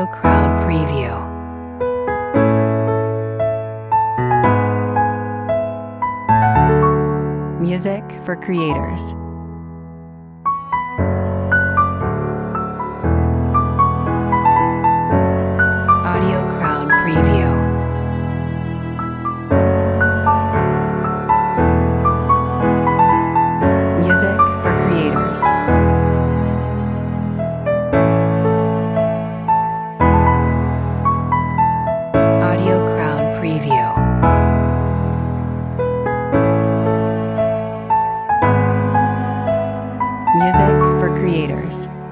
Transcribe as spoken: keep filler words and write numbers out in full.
Audio Crowd Preview. Music for creators. Audio Crowd Preview. Music for creators. Audio Crowd Preview. Music for creators.